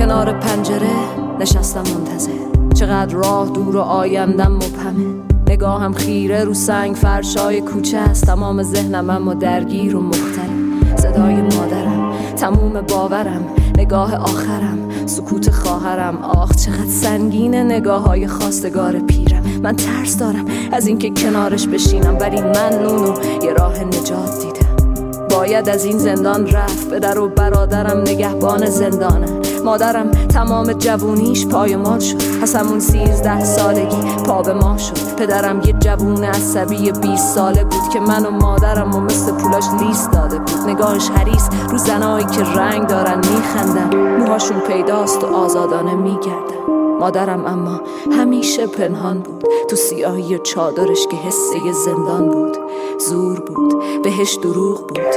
کنار پنجره نشستم منتظر، چقدر راه دور و آیندم مبهمه. نگاهم خیره رو سنگ فرشای کوچه است، تمام ذهنم اما درگیر و مختلف. صدای مادرم، تموم باورم، نگاه آخرم، سکوت خواهرم. آخ چقدر سنگینه نگاه های خواستگار پیرم. من ترس دارم از اینکه کنارش بشینم، ولی من نونو یه راه نجات دیدم. باید از این زندان رفت، پدر و برادرم نگهبان زندانه. مادرم تمام جوونیش پایمال شد، از همون 13 سالگی پا به ما شد. پدرم یه جوون عصبی 20 ساله بود که من و مادرم و مثل پولاش لیست داده بود. نگاهش حریص رو زنایی که رنگ دارن میخندن، موهاشون پیداست و آزادانه میگردن. مادرم اما همیشه پنهان بود تو سیاهی چادرش که حسه زندان بود. زور بود، بهش دروغ بود.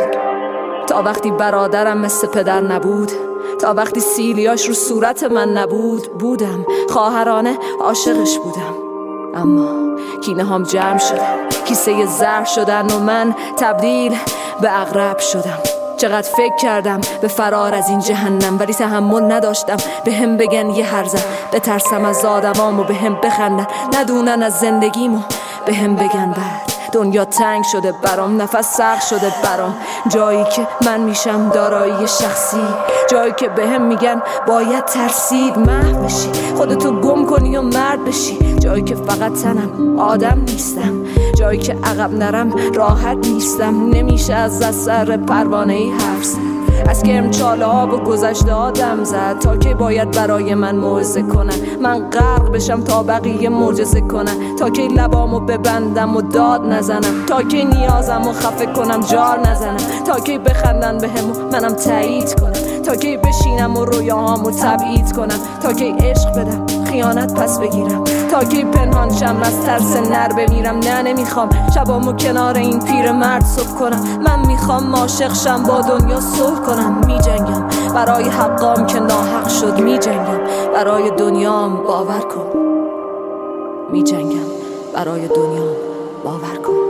تا وقتی برادرم مثل پدر نبود، تا وقتی سیلیاش رو صورت من نبود، بودم خواهرانه عاشقش بودم. اما کینه هم جمع شدن، کیسه زهر شدن و من تبدیل به عقرب شدم. چقدر فکر کردم به فرار از این جهنم، ولی تحمل نداشتم به هم بگن یه هرزه. بترسم از آدمام و به هم بخندن، ندونن از زندگیمو به هم بگن بعد. دنیا تنگ شده برام، نفس سخت شده برام. جایی که من میشم دارایی شخصی، جایی که به هم میگن باید ترسید محو بشی، خودتو گم کنی و مرد بشی. جایی که فقط تنم آدم نیستم، جایی که عقب نرم راحت نیستم. نمیشه از سر پروانه‌ای حرف زد، از کرمچاله ها و گذشته آدم زد. تا که باید برای من موعظه کنن، من غرق بشم تا بقیه معجزه کنن. تا که لبامو ببندم و داد نزنم، تا که نیازمو خفه کنم جار نزنم. تا که بخندن بهم و منم تایید کنم، تا که بشینم و رویاهامو تبعید کنم. تا که عشق بدم خیانت پس بگیرم، تا که پنهان شم از ترس نر بمیرم. نه نمیخوام شبامو کنار این پیر مرد صبح کنم، من میخوام عاشق شم با دنیا صلح کنم. میجنگم برای حقام که ناحق شد، میجنگم برای دنیام باور کن. میجنگم برای دنیام باور کن.